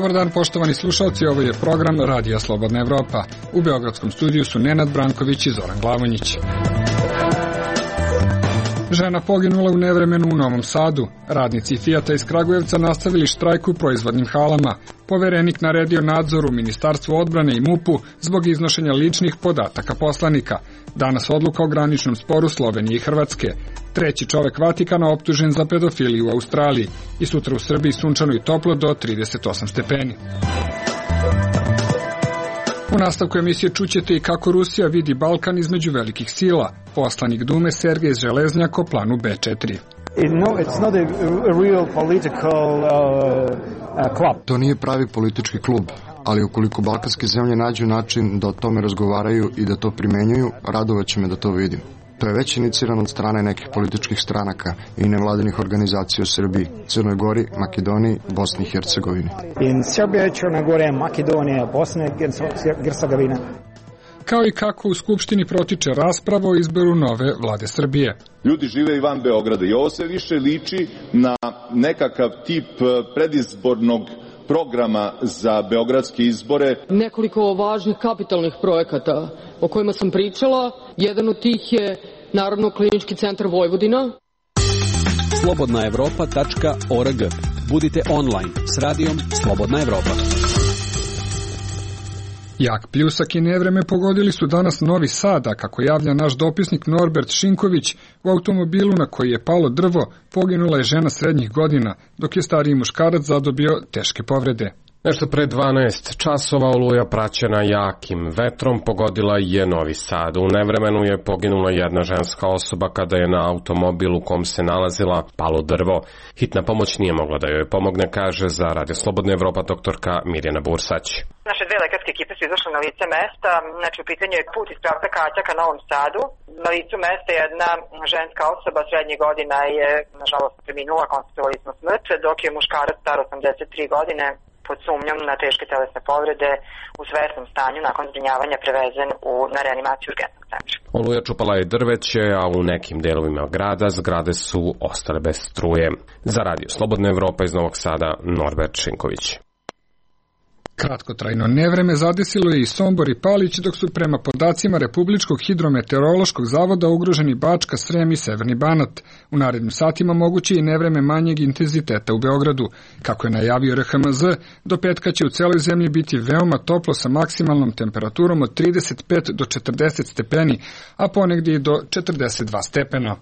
Dobar dan, poštovani slušalci, ovo je program Radija Slobodna Evropa. U beogradskom studiju su Nenad Branković i Zoran Glavonjić. Žena poginula u nevremenu u Novom Sadu. Radnici Fijata iz Kragujevca nastavili štrajk u proizvodnim halama. Poverenik naredio nadzor u Ministarstvu odbrane i MUP-u zbog iznošenja ličnih podataka poslanika. Danas odluka o graničnom sporu Slovenije i Hrvatske. Treći čovek Vatikana optužen za pedofiliju u Australiji. I sutra u Srbiji sunčano i toplo do 38 stepeni. U nastavku emisije čućete i kako Rusija vidi Balkan između velikih sila. Poslanik Dume Sergej Železnjak o planu B4. To nije pravi politički klub, ali ukoliko balkanske zemlje nađu način da o tome razgovaraju i da to primenjuju, radovaće me da to vidim. To je već inicirano od strane nekih političkih stranaka i nevladinih organizacija u Srbiji, Crnoj Gori, Makedoniji, Bosni i Hercegovini. In Srbija, Crna Gora, Makedonija, Bosna i Hercegovina. Kao i kako u Skupštini protiče rasprava o izboru nove vlade Srbije. Ljudi žive i van Beograda i ovo sve više liči na nekakav tip predizbornog programa za beogradske izbore. Nekoliko važnih kapitalnih projekata o kojima sam pričala. Jedan od tih je Narodno klinički centar Vojvodina. Slobodnaevropa.org. Budite online s radijom Slobodna Evropa. Jak pljusak i nevreme pogodili su danas Novi Sad, a kako javlja naš dopisnik Norbert Šinković, u automobilu na koji je palo drvo poginula je žena srednjih godina, dok je stariji muškarac zadobio teške povrede. Nešto pre 12 časova oluja praćena jakim vetrom pogodila je Novi Sad. U nevremenu je poginula jedna ženska osoba kada je na automobilu u kom se nalazila palo drvo. Hitna pomoć nije mogla da joj pomogne, kaže za Radio Slobodna Evropa doktorka Mirjana Bursać. Naše dve lekarske ekipe su izašle na lice mesta, znači u pitanju je put iz pravca Kaća ka Novom Sadu. Na licu mesta jedna ženska osoba srednjih godina je, nažalost, preminula, konstatovali smo smrt, dok je muškarac star 83 godine pod sumnjom na teške telesne povrede u svesnom stanju nakon zbrinjavanja prevezen na reanimaciju urgentnog centra. Oluja čupala je drveće, a u nekim delovima grada zgrade su ostale bez struje. Za Radio Slobodna Evropa iz Novog Sada, Norbert Šinković. Kratkotrajno nevreme zadesilo je i Sombor i Palić, dok su prema podacima Republičkog hidrometeorološkog zavoda ugroženi Bačka, Srem i Severni Banat. U narednim satima moguće i nevreme manjeg intenziteta u Beogradu. Kako je najavio RHMZ, do petka će u celoj zemlji biti veoma toplo sa maksimalnom temperaturom od 35 do 40 stepeni, a ponegdje i do 42 stepena.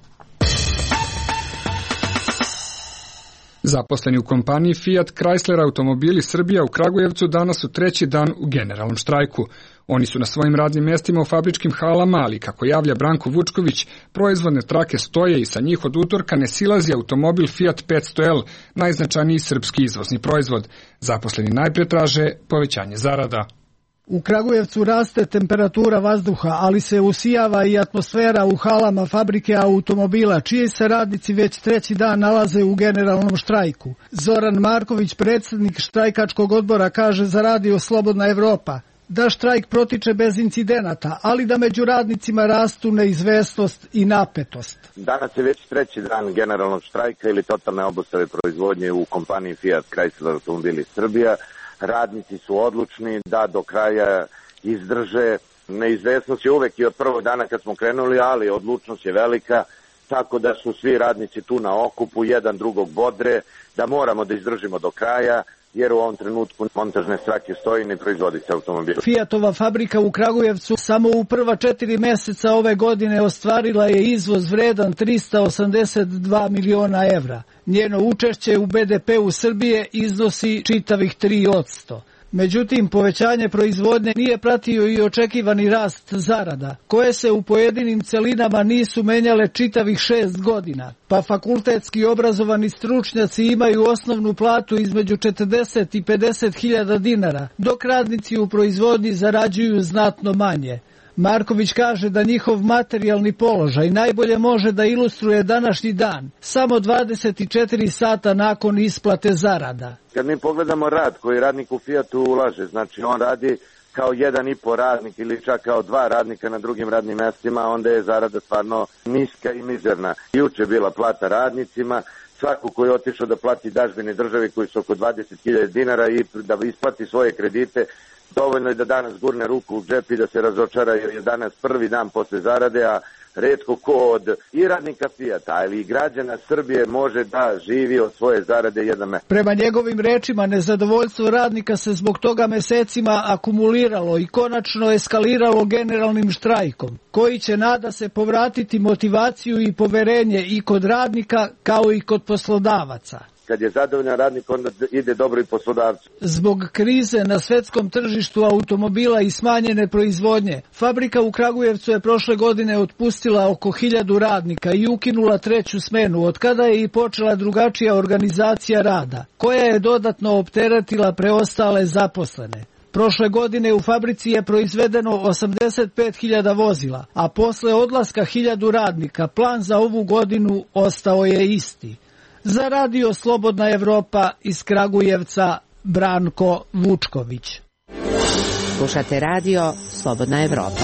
Zaposleni u kompaniji Fiat Chrysler Automobili Srbija u Kragujevcu danas su treći dan u generalnom štrajku. Oni su na svojim radnim mestima u fabričkim halama, ali kako javlja Branko Vučković, proizvodne trake stoje i sa njih od utorka ne silazi automobil Fiat 500L, najznačajniji srpski izvozni proizvod. Zaposleni najpre traže povećanje zarada. U Kragujevcu raste temperatura vazduha, ali se usijava i atmosfera u halama fabrike automobila, čiji se radnici već treći dan nalaze u generalnom štrajku. Zoran Marković, predsjednik štrajkačkog odbora, kaže za Radio Slobodna Evropa da štrajk protiče bez incidenata, ali da među radnicima rastu neizvesnost i napetost. Danas je već treći dan generalnog štrajka ili totalne obustave proizvodnje u kompaniji Fiat Chrysler Automobili Srbija. Radnici su odlučni da do kraja izdrže. Neizvesnost je uvek i od prvog dana kad smo krenuli, ali odlučnost je velika, tako da su svi radnici tu na okupu, jedan drugog bodre, da moramo da izdržimo do kraja, jer u ovom trenutku montažne strake stoji i ne proizvodi se automobil. Fiatova fabrika u Kragujevcu samo u prva 4 meseca ove godine ostvarila je izvoz vredan 382 miliona evra. Njeno učešće u BDP-u Srbije iznosi čitavih 3%. Međutim, povećanje proizvodnje nije pratio i očekivani rast zarada, koje se u pojedinim celinama nisu menjale čitavih 6 godina, pa fakultetski obrazovani stručnjaci imaju osnovnu platu između 40 i 50 hiljada dinara, dok radnici u proizvodnji zarađuju znatno manje. Marković kaže da njihov materijalni položaj najbolje može da ilustruje današnji dan, samo 24 sata nakon isplate zarada. Kad mi pogledamo rad koji radnik u Fiatu ulaže, znači on radi kao 1,5 radnik ili čak kao 2 radnika na drugim radnim mestima, onda je zarada stvarno niska i mizerna. Juče je bila plata radnicima, Svako koji je otišao da plati dažbine državi koji su oko 20.000 dinara i da isplati svoje kredite, dovoljno je da danas gurne ruku u džep i da se razočara jer je danas prvi dan posle zarade, a retko ko od i radnika Fijata ili građana Srbije može da živi od svoje zarade jedan mesec. Prema njegovim rečima, nezadovoljstvo radnika se zbog toga mesecima akumuliralo i konačno eskaliralo generalnim štrajkom, koji će, nada se, povratiti motivaciju i poverenje i kod radnika kao i kod poslodavaca. Kad je zadovoljan radnik, onda ide dobro i poslodavcu. Zbog krize na svetskom tržištu automobila i smanjene proizvodnje, fabrika u Kragujevcu je prošle godine otpustila oko 1000 radnika i ukinula 3. smenu, od kada je i počela drugačija organizacija rada, koja je dodatno opteretila preostale zaposlene. Prošle godine u fabrici je proizvedeno 85.000 vozila, a posle odlaska 1000 radnika plan za ovu godinu ostao je isti. Za Radio Slobodna Evropa iz Kragujevca, Branko Vučković. Slušate Radio Slobodna Evropa.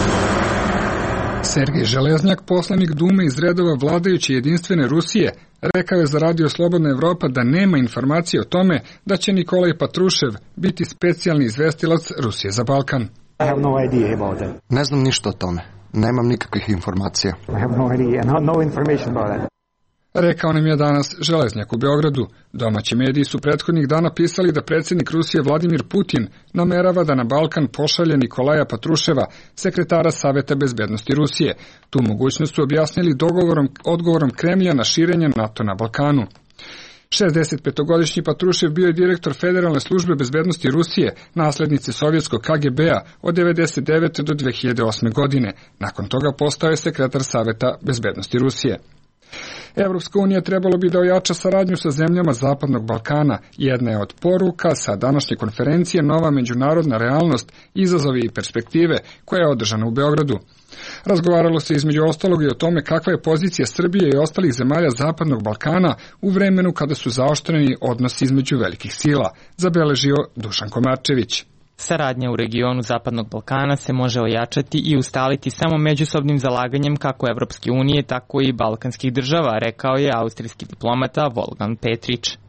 Sergej Železnjak, poslanik Dume iz redova vladajuće jedinstvene Rusije, rekao je za Radio Slobodna Evropa da nema informacije o tome da će Nikolaj Patrušev biti specijalni izvestilac Rusije za Balkan. I have no idea about that. Ne znam ništa o tome. Nemam nikakvih informacija. I have no idea, no information about that. Rekao nam je danas Železnjak u Beogradu. Domaći mediji su prethodnih dana pisali da predsjednik Rusije Vladimir Putin namerava da na Balkan pošalje Nikolaja Patruševa, sekretara Saveta bezbednosti Rusije. Tu mogućnost su objasnili odgovorom Kremlja na širenje NATO na Balkanu. 65-godišnji Patrušev bio je direktor Federalne službe bezbednosti Rusije, naslednice sovjetskog KGB-a od 1999. do 2008. godine. Nakon toga postao je sekretar Saveta bezbednosti Rusije. Evropska unija trebalo bi da ojača saradnju sa zemljama Zapadnog Balkana. Jedna je od poruka sa današnje konferencije Nova međunarodna realnost, izazovi i perspektive, koja je održana u Beogradu. Razgovaralo se između ostalog i o tome kakva je pozicija Srbije i ostalih zemalja Zapadnog Balkana u vremenu kada su zaoštreni odnosi između velikih sila, zabeležio Dušan Komarčević. Saradnja u regionu Zapadnog Balkana se može ojačati i ustaliti samo međusobnim zalaganjem kako Evropske unije, tako i balkanskih država, rekao je austrijski diplomata Wolfgang Petrić.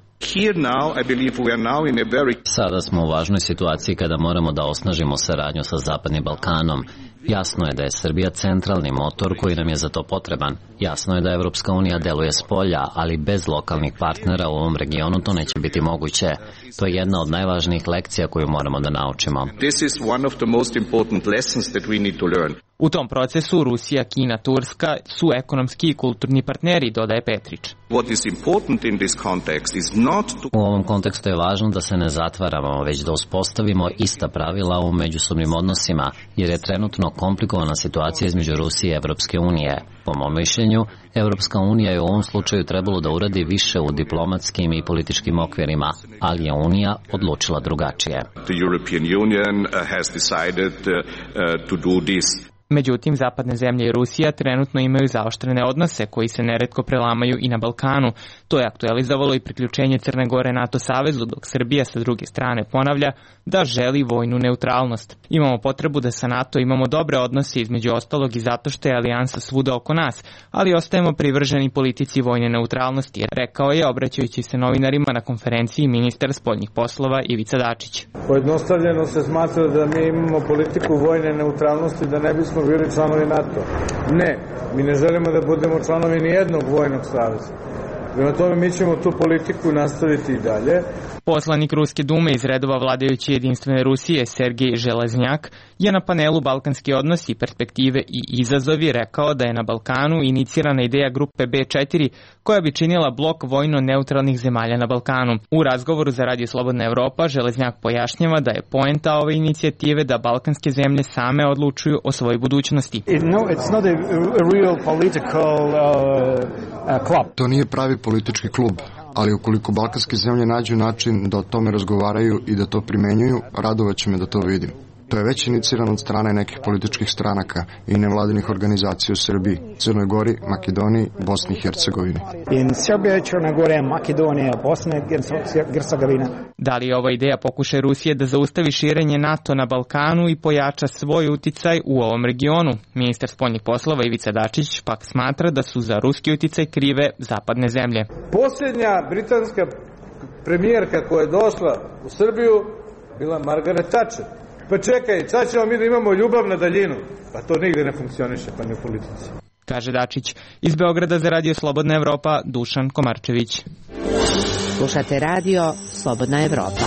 Sada smo u važnoj situaciji kada moramo da osnažimo saradnju sa Zapadnim Balkanom. Jasno je da je Srbija centralni motor koji nam je za to potreban. Jasno je da Evropska unija deluje s polja, ali bez lokalnih partnera u ovom regionu to neće biti moguće. To je jedna od najvažnijih lekcija koju moramo da naučimo. U tom procesu Rusija, Kina, Turska su ekonomski i kulturni partneri, dodaje Petrić. U ovom kontekstu je važno da se ne zatvaramo, već da uspostavimo ista pravila u međusobnim odnosima, jer je trenutno komplikovana situacija između Rusije i Evropske unije. Po mom mišljenju, Evropska unija je u ovom slučaju trebalo da uradi više u diplomatskim i političkim okvirima, ali je Unija odlučila drugačije. Međutim, zapadne zemlje i Rusija trenutno imaju zaoštrene odnose koji se neretko prelamaju i na Balkanu. To je aktualizovalo i priključenje Crne Gore NATO savezu, dok Srbija sa druge strane ponavlja da želi vojnu neutralnost. Imamo potrebu da sa NATO imamo dobre odnose, između ostalog i zato što je alijansa svuda oko nas, ali ostajemo privrženi politici vojne neutralnosti, rekao je obraćajući se novinarima na konferenciji ministar spoljnih poslova Ivica Dačić. Pojednostavljeno se smatra da mi imamo politiku vojne neutralnosti, da ne bismo bili članovi NATO. Ne, mi ne želimo da budemo članovi ni jednog vojnog saveza. Prema tome mi ćemo tu politiku nastaviti i dalje. Poslanik Ruske dume iz redova vladajuće jedinstvene Rusije Sergej Železnjak je na panelu Balkanski odnosi, perspektive i izazovi rekao da je na Balkanu inicirana ideja grupe B4 koja bi činila blok vojno-neutralnih zemalja na Balkanu. U razgovoru za Radio Slobodna Evropa Železnjak pojašnjava da je poenta ove inicijative da balkanske zemlje same odlučuju o svojoj budućnosti. To nije pravi politički klub, ali ukoliko balkanske zemlje nađu način da o tome razgovaraju i da to primenjuju, radovaće me da to vidim. To je već inicirano od strane nekih političkih stranaka i nevladinih organizacija u Srbiji, Crnoj Gori, Makedoniji, Bosni i Hercegovini. In Srbija, Crna Gora, Makedonija, Bosna i Hercegovina. Da li je ova ideja pokušaj Rusije da zaustavi širenje NATO na Balkanu i pojača svoj uticaj u ovom regionu? Ministar spoljnih poslova Ivica Dačić pak smatra da su za ruski uticaj krive zapadne zemlje. Posljednja britanska premijerka koja je došla u Srbiju bila Margaret Thatcher. Pa čekaj, sad ćemo mi da imamo ljubav na daljinu. Pa to nigde ne funkcioniše, pa ne u politici. Kaže Dačić. Iz Beograda za Radio Slobodna Evropa, Dušan Komarčević. Slušate Radio Slobodna Evropa.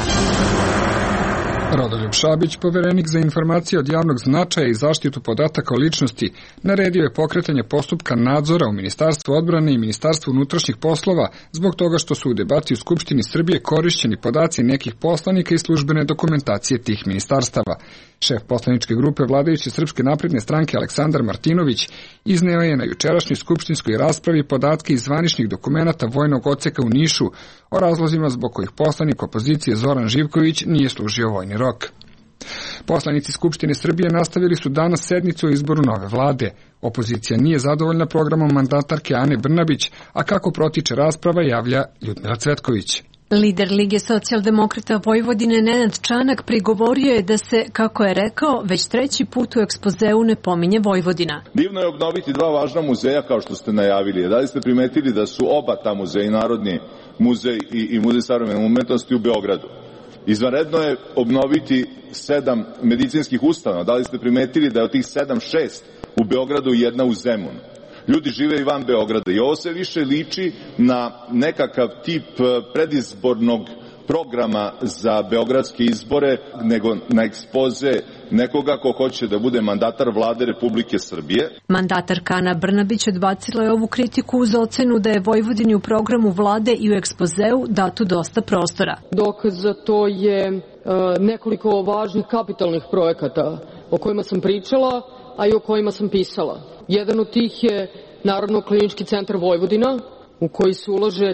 Rodoljub Šabić, poverenik za informacije od javnog značaja i zaštitu podataka o ličnosti, naredio je pokretanje postupka nadzora u Ministarstvu odbrane i Ministarstvu unutrašnjih poslova zbog toga što su u debati u Skupštini Srbije korišćeni podaci nekih poslanika i službene dokumentacije tih ministarstava. Šef poslaničke grupe vladajuće Srpske napredne stranke Aleksandar Martinović izneo je na jučerašnjoj skupštinskoj raspravi podatke iz zvaničnih dokumenata vojnog odseka u Nišu o razlozima zbog kojih poslanik opozicije Zoran Živković nije služio vojni rok. Poslanici Skupštine Srbije nastavili su danas sednicu o izboru nove vlade. Opozicija nije zadovoljna programom mandatarke Ane Brnabić, a kako protiče rasprava javlja Ljudmila Cvetković. Lider Lige socijaldemokrata Vojvodine Nenad Čanak prigovorio je da se, kako je rekao, već treći put u ekspozeu ne pominje Vojvodina. Divno je obnoviti dva važna muzeja kao što ste najavili. Da li ste primetili da su oba ta muzeja, Narodni muzej i Muzej savremene umetnosti u Beogradu? Izvanredno je obnoviti 7 medicinskih ustanova. Da li ste primetili da je od tih 7, 6 u Beogradu i jedna u Zemunu? Ljudi žive i van Beograda i ovo se više liči na nekakav tip predizbornog programa za beogradske izbore nego na ekspoze nekoga ko hoće da bude mandatar vlade Republike Srbije. Mandatarka Ana Brnabić odbacila je ovu kritiku uz ocenu da je Vojvodini u programu vlade i u ekspozeu dato dosta prostora. Dokaz za to je nekoliko važnih kapitalnih projekata o kojima sam pričala, a i o kojima sam pisala. Jedan od tih je Narodno klinički centar Vojvodina, u koji se ulaže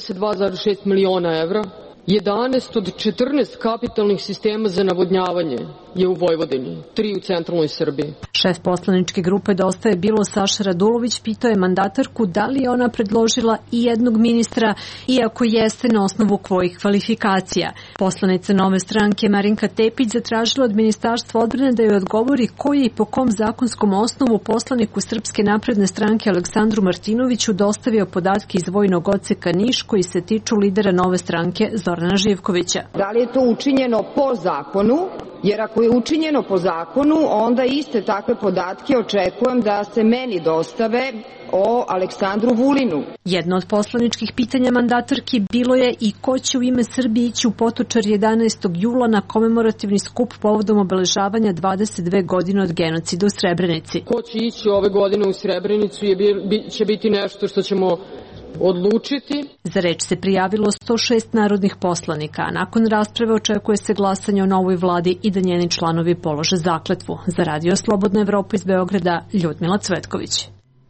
32,6 miliona evra. 11 od 14 kapitalnih sistema za navodnjavanje je u Vojvodini, 3 u centralnoj Srbiji. Šef poslaničke grupe Dosta je bilo Saša Radulović pitao je mandatarku da li je ona predložila i jednog ministra, iako jeste na osnovu kojih kvalifikacija. Poslanica Nove stranke Marinka Tepić zatražila od Ministarstva odbrane da joj odgovori koji i po kom zakonskom osnovu poslaniku Srpske napredne stranke Aleksandru Martinoviću dostavio podatke iz vojnog odseka Niš koji se tiču lidera Nove stranke Zorana Živkovića. Da li je to učinjeno po zakonu? Jer ako je učinjeno po zakonu, onda iste takve podatke očekujem da se meni dostave o Aleksandru Vulinu. Jedno od poslaničkih pitanja mandatarki bilo je i ko će u ime Srbije ići u Potočar 11. jula na komemorativni skup povodom obeležavanja 22 godine od genocida u Srebrenici. Ko će ići ove godine u Srebrenicu će biti nešto što ćemo odlučiti. Za reč se prijavilo 106 narodnih poslanika, a nakon rasprave očekuje se glasanje o novoj vladi i da njeni članovi polože zakletvu. Za Radio Slobodna Evropa iz Beograda, Ljudmila Cvetković.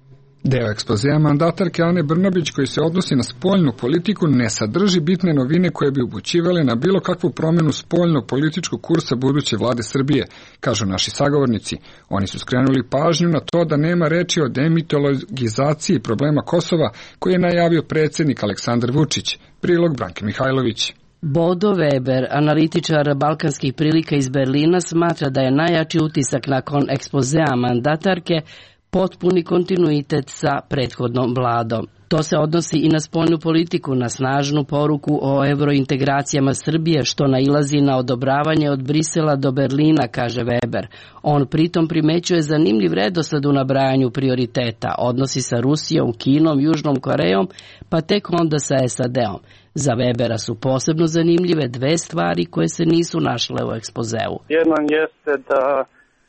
Deo ekspozea mandatarke Ane Brnabić koji se odnosi na spoljnu politiku ne sadrži bitne novine koje bi upućivale na bilo kakvu promjenu spoljno-političkog kursa buduće vlade Srbije, kažu naši sagovornici. Oni su skrenuli pažnju na to da nema reči o demitologizaciji problema Kosova koji je najavio predsjednik Aleksandar Vučić. Prilog Branke Mihajlović. Bodo Weber, analitičar balkanskih prilika iz Berlina, smatra da je najjači utisak nakon ekspozea mandatarke potpuni kontinuitet sa prethodnom vladom. To se odnosi i na spoljnu politiku, na snažnu poruku o evrointegracijama Srbije, što nailazi na odobravanje od Brisela do Berlina, kaže Weber. On pritom primećuje zanimljiv redosled u nabrajanju prioriteta, odnosi sa Rusijom, Kinom, Južnom Korejom, pa tek onda sa SAD-om. Za Webera su posebno zanimljive dve stvari koje se nisu našle u ekspozeu. Jedan jeste da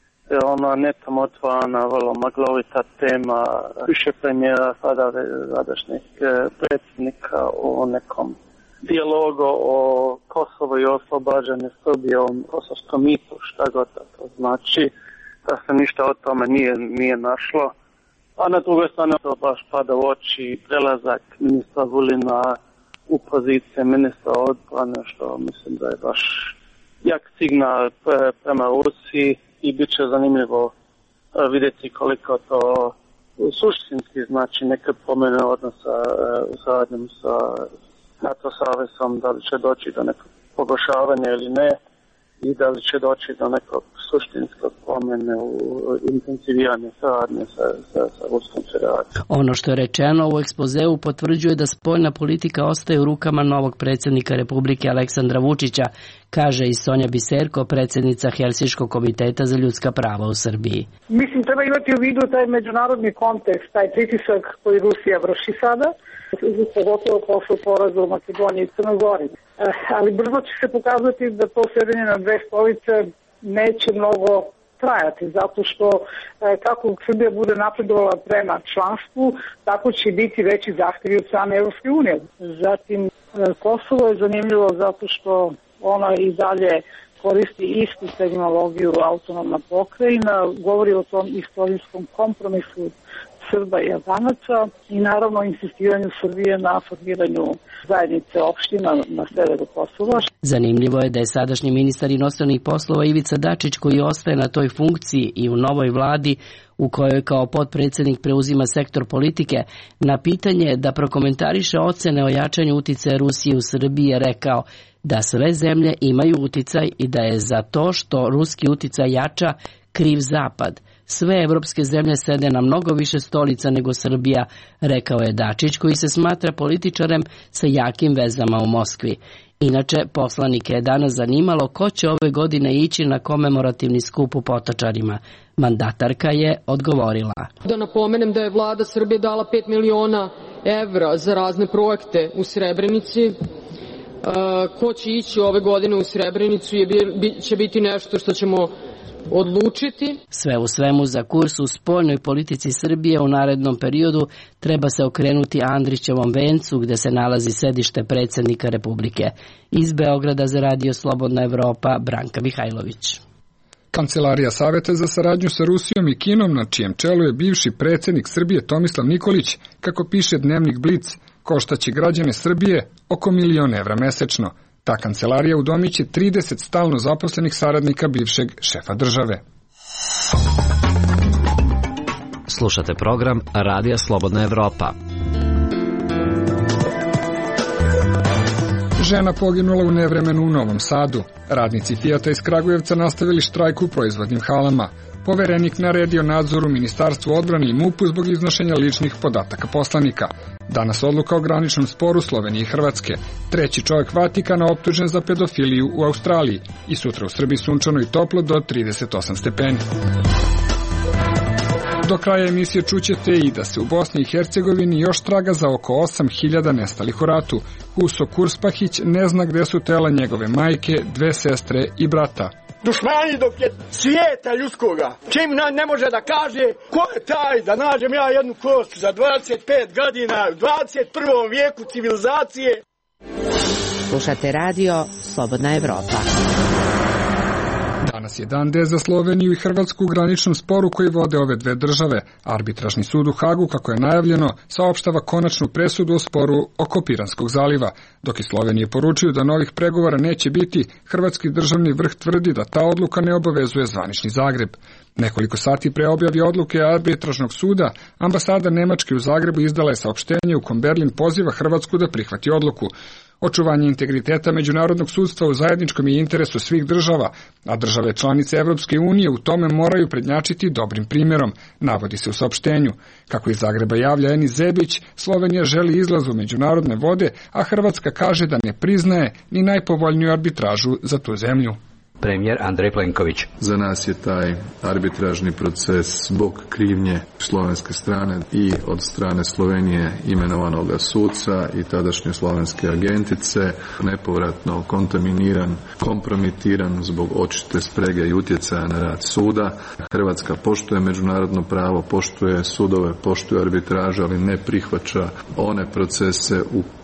ona netom otvorena, vrlo maglovita tema više premijera sadašnjih predsjednika o nekom dijalogu o Kosovo i oslobađanju Srbije, o kosovskom mitu, šta god to znači, da se ništa od tome nije našlo. A na drugoj strani to baš pada u oči prelazak ministra Vulina u pozicije ministra odbrane, što mislim da je baš jak signal prema Rusiji i bit će zanimljivo vidjeti koliko to suštinski znači neke promjene odnosa u saradnjem sa NATO savezom, da li će doći do nekog pogoršavanja ili ne i da li će doći do nekog suštinskog promjene u intenziviranju saradnje sa Ruskom federacijom. Ono što je rečeno u ekspozeu potvrđuje da spoljna politika ostaje u rukama novog predsjednika Republike Aleksandra Vučića, kaže i Sonja Biserko, predsjednica Helsinškog komiteta za ljudska prava u Srbiji. Mislim, treba imati u vidu taj međunarodni kontekst, taj pritisak koji Rusija vrši sada, pogotovo posle poraza u Makedoniji i Crnoj Gori. Ali brzo će se pokazati da to sjedenje na dve stolice neće mnogo trajati, zato što kako Srbija bude napredovala prema članstvu, tako će biti veći zahtjevi od same Evropske unije. Zatim, Kosovo je zanimljivo zato što ona i dalje koristi istu terminologiju autonomna pokrajina, govori o tom istorijskom kompromisu Srba i Albanaca i naravno insistiranju Srbije na formiranju zajednice opština na severu Kosova. Zanimljivo je da je sadašnji ministar inostranih poslova Ivica Dačić, koji ostaje na toj funkciji i u novoj vladi u kojoj kao potpredsjednik preuzima sektor politike, na pitanje da prokomentariše ocene o jačanju uticaja Rusije u Srbiji je rekao da sve zemlje imaju uticaj i da je za to što ruski uticaj jača kriv Zapad. Sve evropske zemlje sede na mnogo više stolica nego Srbija, rekao je Dačić, koji se smatra političarem sa jakim vezama u Moskvi. Inače, poslanike je danas zanimalo ko će ove godine ići na komemorativni skup u Potočarima. Mandatarka je odgovorila. Da napomenem da je vlada Srbije dala 5 miliona evra za razne projekte u Srebrenici. Ko će ići ove godine u Srebrenicu će biti nešto što ćemo odlučiti. Sve u svemu, za kurs u spoljnoj politici Srbije u narednom periodu treba se okrenuti Andrićevom vencu gde se nalazi sedište predsjednika Republike. Iz Beograda za Radio Slobodna Evropa, Branka Mihajlović. Kancelarija Saveta za saradnju sa Rusijom i Kinom, na čijem čelu je bivši predsjednik Srbije Tomislav Nikolić, kako piše dnevnik Blic, koštaće građane Srbije oko 1.000.000 evra mesečno. Ta kancelarija udomiće 30 stalno zaposlenih saradnika bivšeg šefa države. Slušate program Radija Slobodna Evropa. Žena poginula u nevremenu u Novom Sadu. Radnici Fijata iz Kragujevca nastavili štrajk u proizvodnim halama. Poverenik naredio nadzor u Ministarstvu odbrane i MUP-u zbog iznošenja ličnih podataka poslanika. Danas odluka o graničnom sporu Slovenije i Hrvatske. Treći čovjek Vatikana optužen za pedofiliju u Australiji. I sutra u Srbiji sunčano i toplo do 38 stepeni. Do kraja emisije čućete i da se u Bosni i Hercegovini još traga za oko 8.000 nestalih u ratu. Huso Kurspahić ne zna gde su tela njegove majke, 2 sestre i brata. Dušmani dok je svijeta ljudskoga, čim ne može da kaže ko je taj da nađem ja jednu kost za 25 godina u 21. vijeku civilizacije. Slušate radio Slobodna Evropa. Danas je dan D za Sloveniju i Hrvatsku u graničnom sporu koji vode ove dve države. Arbitražni sud u Hagu, kako je najavljeno, saopštava konačnu presudu o sporu oko Piranskog zaliva. Dok i Slovenije poručuju da novih pregovora neće biti, hrvatski državni vrh tvrdi da ta odluka ne obavezuje zvanični Zagreb. Nekoliko sati pre objave odluke arbitražnog suda, ambasada Nemačke u Zagrebu izdala je saopštenje u kom Berlin poziva Hrvatsku da prihvati odluku. Očuvanje integriteta međunarodnog sudstva u zajedničkom je interesu svih država, a države članice Evropske unije u tome moraju prednjačiti dobrim primjerom, navodi se u saopštenju. Kako iz Zagreba javlja Enis Zebić, Slovenija želi izlaz u međunarodne vode, a Hrvatska kaže da ne priznaje ni najpovoljniju arbitražu za tu zemlju. Premijer Andrej Plenković. Za nas je taj arbitražni proces zbog krivnje slovenske strane i od strane Slovenije imenovanog suca i tadašnje slovenske agentice nepovratno kontaminiran, kompromitiran zbog očite sprege i utjecaja na rad suda. Hrvatska poštuje međunarodno pravo, poštuje sudove, poštuje arbitražu, ali ne prihvaća one procese u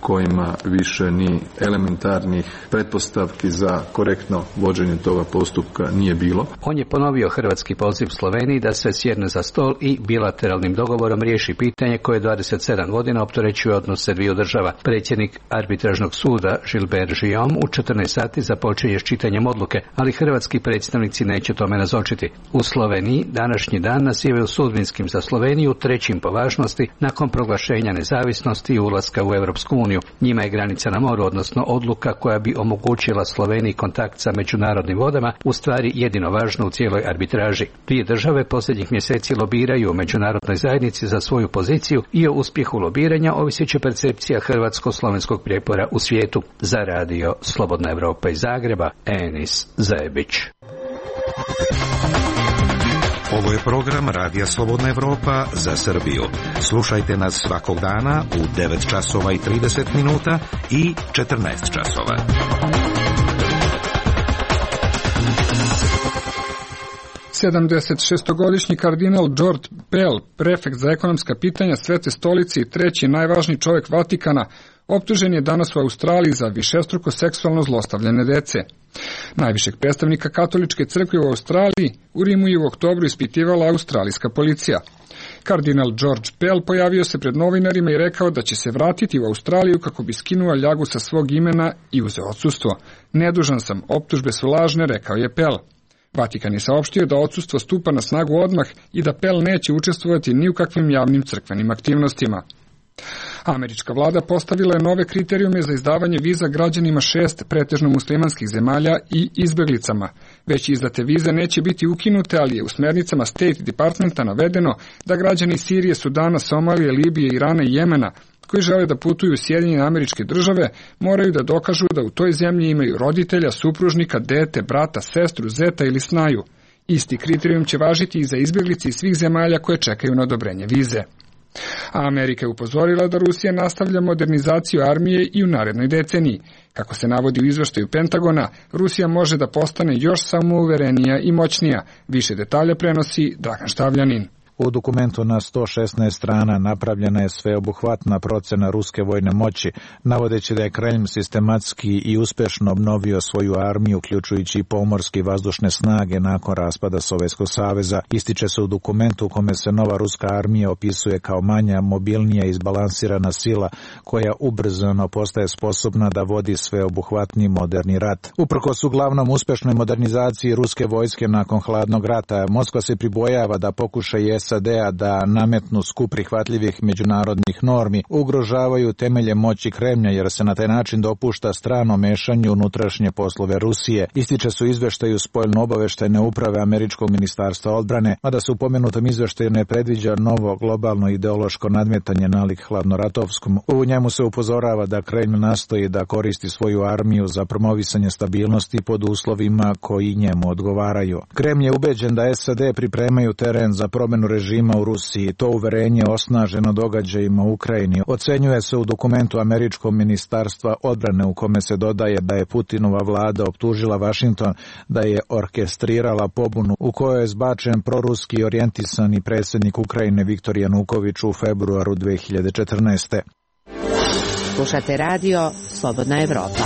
kojima više ni elementarnih pretpostavki za korektno vođenje toga postupka nije bilo. On je ponovio hrvatski poziv Sloveniji da se sjedne za stol i bilateralnim dogovorom riješi pitanje koje 27 godina opterećuje odnose dviju država. Predsjednik arbitražnog suda Gilbert Guillaume u 14 sati započinje s čitanjem odluke, ali hrvatski predstavnici neće tome nazočiti. U Sloveniji današnji dan nazivaju sudbinskim za Sloveniju, trećim po važnosti nakon proglašenja nezavisnosti i ulaska u Europsku uniju. Njima je granica na moru, odnosno odluka koja bi omogućila Sloveniji kontakt sa međunarodnim vodama, u stvari jedino važno u cijeloj arbitraži. Dvije države posljednjih mjeseci lobiraju u međunarodnoj zajednici za svoju poziciju i o uspjehu lobiranja ovisit će percepcija hrvatsko-slovenskog prijepora u svijetu. Za radio Slobodna Evropa iz Zagreba, Enis Zajebić. Ovo je program Radija Slobodna Evropa za Srbiju. Slušajte nas svakog dana u 9 časova i 30 minuta i 14 časova. Sedamdesetšestogodišnji kardinal George Pell, prefekt za ekonomska pitanja Svete stolice i treći najvažniji čovjek Vatikana, optužen je danas u Australiji za višestruko seksualno zlostavljanje dece. Najvišeg predstavnika katoličke crkve u Australiji u Rimu je u oktobru ispitivala australijska policija. Kardinal George Pell pojavio se pred novinarima i rekao da će se vratiti u Australiju kako bi skinuo ljagu sa svog imena i uzeo odsustvo. Nedužan sam, optužbe su lažne, rekao je Pell. Vatikan je saopštio da odsustvo stupa na snagu odmah i da Pell neće učestvovati ni u kakvim javnim crkvenim aktivnostima. Američka vlada postavila je nove kriterijume za izdavanje viza građanima 6 pretežno muslimanskih zemalja i izbjeglicama. Već izdate vize neće biti ukinute, ali je u smernicama State Departmenta navedeno da građani Sirije, Sudana, Somalije, Libije, Irana i Jemena koji žele da putuju u Sjedinjene Američke Države moraju da dokažu da u toj zemlji imaju roditelja, supružnika, dete, brata, sestru, zeta ili snaju. Isti kriterijum će važiti i za izbjeglice iz svih zemalja koje čekaju na odobrenje vize. A Amerika je upozorila da Rusija nastavlja modernizaciju armije i u narednoj deceniji. Kako se navodi u izveštaju Pentagona, Rusija može da postane još samouverenija i moćnija. Više detalja prenosi Dragan Štavljanin. U dokumentu na 116 strana napravljena je sveobuhvatna procena ruske vojne moći, navodeći da je Kremlj sistematski i uspješno obnovio svoju armiju, uključujući i pomorske i vazdušne snage nakon raspada Sovjetskog saveza. Ističe se u dokumentu u kome se nova ruska armija opisuje kao manja, mobilnija i izbalansirana sila koja ubrzano postaje sposobna da vodi sveobuhvatni moderni rat. Uprkos uglavnom uspješnoj modernizaciji ruske vojske nakon hladnog rata, Moskva se pribojava da pokušaje SAD-a da nametnu skup prihvatljivih međunarodnih normi ugrožavaju temelje moći Kremlja, jer se na taj način dopušta strano mešanje u unutrašnje poslove Rusije. Ističe su izveštaju spoljno-obaveštajne uprave Američkog ministarstva odbrane, mada se u pomenutom izveštaju ne predviđa novo globalno ideološko nadmetanje nalik hladnoratovskom. U njemu se upozorava da Kremlj nastoji da koristi svoju armiju za promovisanje stabilnosti pod uslovima koji njemu odgovaraju. Kremlj je ubeđen da SAD pripremaju teren za promjenu režima u Rusiji. To uverenje osnaženo događajima u Ukrajini ocenjuje se u dokumentu Američkog ministarstva odbrane u kome se dodaje da je Putinova vlada optužila Vašington da je orkestrirala pobunu u kojoj je zbačen proruski orijentisani predsjednik Ukrajine Viktor Januković u februaru 2014. Slušate radio Slobodna Evropa.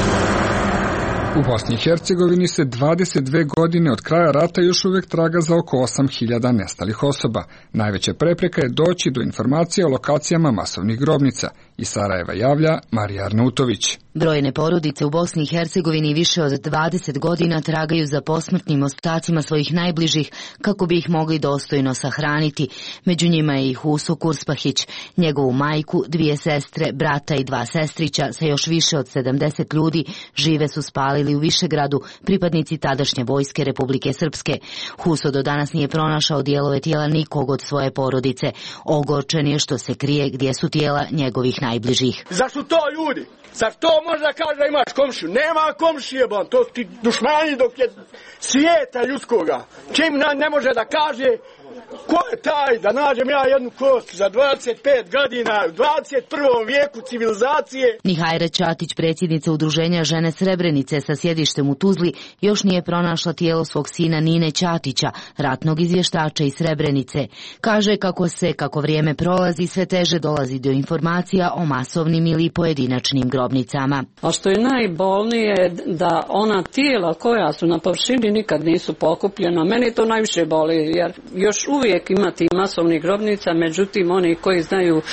U Bosni i Hercegovini se 22 godine od kraja rata još uvijek traga za oko 8.000 nestalih osoba. Najveća prepreka je doći do informacija o lokacijama masovnih grobnica. Iz Sarajeva javlja Marija Arnautović. Brojne porodice u Bosni i Hercegovini više od 20 godina tragaju za posmrtnim ostacima svojih najbližih kako bi ih mogli dostojno sahraniti. Među njima je i Huso Kurspahić, njegovu majku, 2 sestre, brata i 2 sestrića sa još više od 70 ljudi žive su spalili u Višegradu pripadnici tadašnje vojske Republike Srpske. Huso do danas nije pronašao dijelove tijela nikog od svoje porodice. Ogorčen je što se krije gdje su tijela njegovih najbližih. Zašto to ljudi? Zar to možda kaže da imaš komšiju? Nema komšije, bon, to ti dušmani dok je svijeta ljudskoga. Čim ne može da kaže, Ko je taj da nađem ja jednu kost za 25 godina u 21. vijeku civilizacije? Ni Hajra Ćatić, predsjednica udruženja Žene Srebrenice sa sjedištem u Tuzli, još nije pronašla tijelo svog sina Nine Ćatića, ratnog izvještača iz Srebrenice. Kaže kako vrijeme prolazi, sve teže dolazi do informacija o masovnim ili pojedinačnim grobnicama. A što je najbolnije da ona tijela koja su na površini nikad nisu pokupljena. Meni to najviše boli jer još uvijek imati masovnih grobnica, međutim oni koji znaju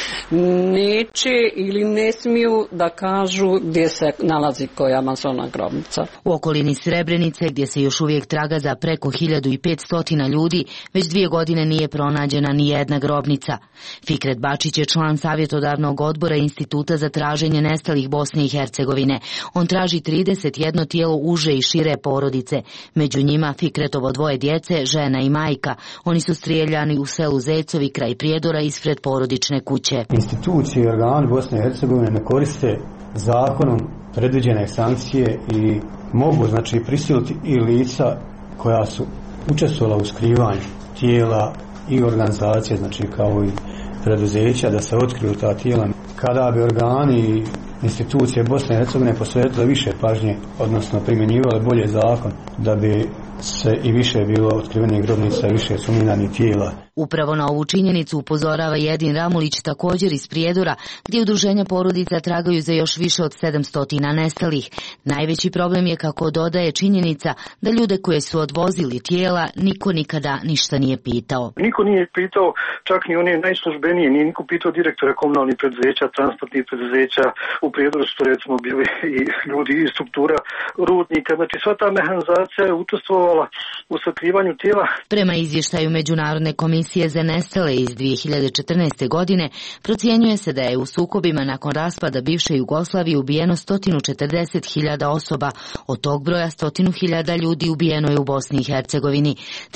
neće ili ne smiju da kažu gdje se nalazi koja masovna grobnica. U okolini Srebrenice, gdje se još uvijek traga za preko 1500 ljudi, već 2 godine nije pronađena ni jedna grobnica. Fikret Bačić je član savjetodavnog odbora Instituta za traženje nestalih Bosne i Hercegovine. On traži 31 tijelo uže i šire porodice. Među njima Fikretovo 2 djece, žena i majka. Oni su strijeljani u selu Zecovi kraj Prijedora ispred porodične kuće. Institucije i organi Bosne i Hercegovine ne koriste zakonom predviđene sankcije i mogu prisiliti i lica koja su učestvovala u skrivanju tijela i organizacije, kao i preduzeća, da se otkriju ta tijela. Kada bi organi i institucije Bosne i Hercegovine posvetile više pažnje, odnosno primjenjivale bolje zakon, da bi se i više bilo otkrivenih grobnica i više sumnjivanih tijela. Upravo na ovu činjenicu upozorava Jedin Ramulić, također iz Prijedora, gdje udruženja porodica tragaju za još više od 700 nestalih. Najveći problem je, kako dodaje, činjenica da ljude koje su odvozili tijela niko nikada ništa nije pitao. Niko nije pitao, čak ni one najslužbenije, nije niko pitao direktore komunalnih preduzeća, transportnih preduzeća. U Prijedoru su recimo bili i ljudi iz struktura rudnika. Znači sva ta mehanizacija je učestvovala u sakrivanju tijela. Prema izvještaju Međunarodne komisije za nestale iz 2014. godine, procjenjuje se da je u sukobima nakon raspada bivše Jugoslavije ubijeno 140.000 osoba. Od tog broja 100.000 ljudi ubijeno je u Bosni i Hercegovini.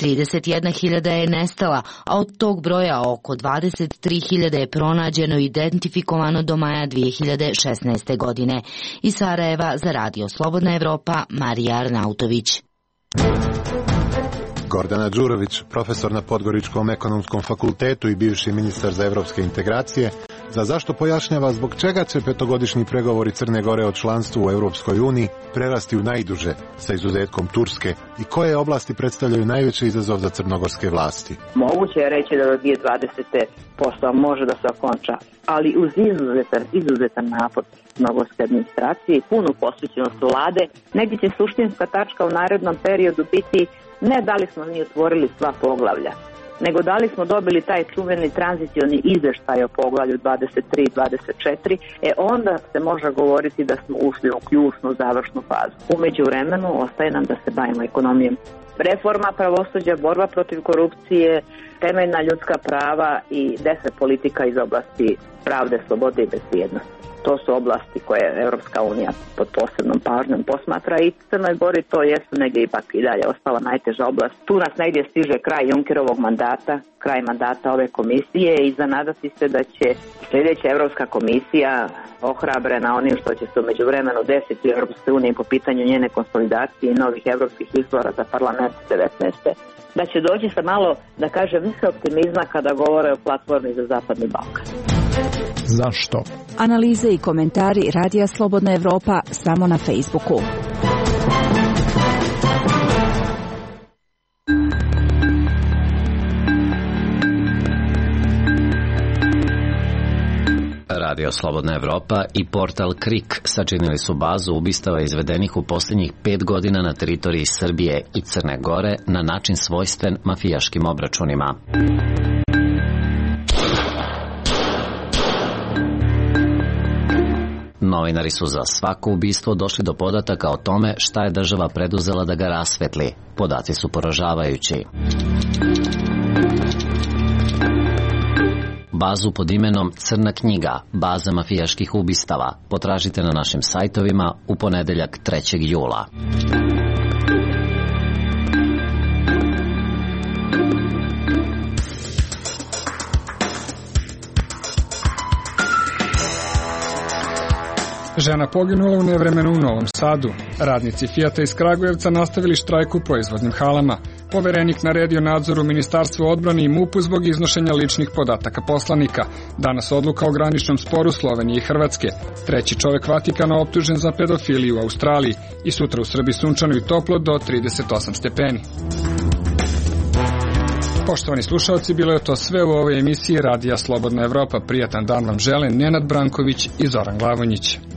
31.000 je nestala, a od tog broja oko 23.000 je pronađeno i identifikovano do maja 2016. godine. Iz Sarajeva za Radio Slobodna Evropa, Marija Arnautović. Gordana Đurović, profesor na Podgoričkom ekonomskom fakultetu i bivši ministar za evropske integracije, za zašto pojašnjava zbog čega će 5-godišnji pregovori Crne Gore o članstvu u Europskoj uniji prerasti u najduže, sa izuzetkom Turske, i koje oblasti predstavljaju najveći izazov za crnogorske vlasti. Moguće je reći da do 2020. posao može da se okonča, ali uz izuzetan napor crnogorske administracije i punu posvećenost vlade, negdje će suštinska tačka u narednom periodu biti ne da li smo mi otvorili sva poglavlja, nego da li smo dobili taj čuveni tranzicioni izvještaj o poglavlju 23-24, onda se može govoriti da smo ušli u ključnu završnu fazu. U međuvremenu ostaje nam da se bavimo ekonomijom. Reforma pravosuđa, borba protiv korupcije, temeljna ljudska prava i 10 politika iz oblasti pravde, slobode i bezbjednosti. To su oblasti koje Europska unija pod posebnom pažnjom posmatra i Crnoj Gori to jesu negdje ipak i dalje ostala najteža oblast. Tu nas negdje stiže kraj Junckerovog mandata, kraj mandata ove komisije i zanadati se da će sljedeća Europska komisija, ohrabrena onim što će se u međuvremenu desiti u Europskoj uniji po pitanju njene konsolidacije i novih europskih izbora za parlament 19. da će doći sa malo, da kaže, više optimizma kada govore o platformi za Zapadni Balkan. Zašto? Analize i komentari Radija Slobodna Evropa samo na Facebooku. Radio Slobodna Evropa i portal KRIK sačinili su bazu ubistava izvedenih u posljednjih 5 godina na teritoriji Srbije i Crne Gore na način svojstven mafijaškim obračunima. Novinari su za svako ubistvo došli do podataka o tome šta je država preduzela da ga rasvetli. Podaci su poražavajući. Bazu pod imenom Crna knjiga, baza mafijaških ubistava, potražite na našim sajtovima u ponedeljak 3. jula. Žena poginula u nevremenu u Novom Sadu. Radnici Fijata iz Kragujevca nastavili štrajk u proizvodnim halama. Poverenik naredio nadzor u Ministarstvu odbrane i MUP-u zbog iznošenja ličnih podataka poslanika. Danas odluka o graničnom sporu Slovenije i Hrvatske. Treći čovek Vatikana optužen za pedofiliju u Australiji. I sutra u Srbiji sunčano i toplo do 38 stepeni. Poštovani slušalci, bilo je to sve u ovoj emisiji Radija Slobodna Evropa. Prijatan dan vam žele Nenad Branković i Zoran Glavonjić.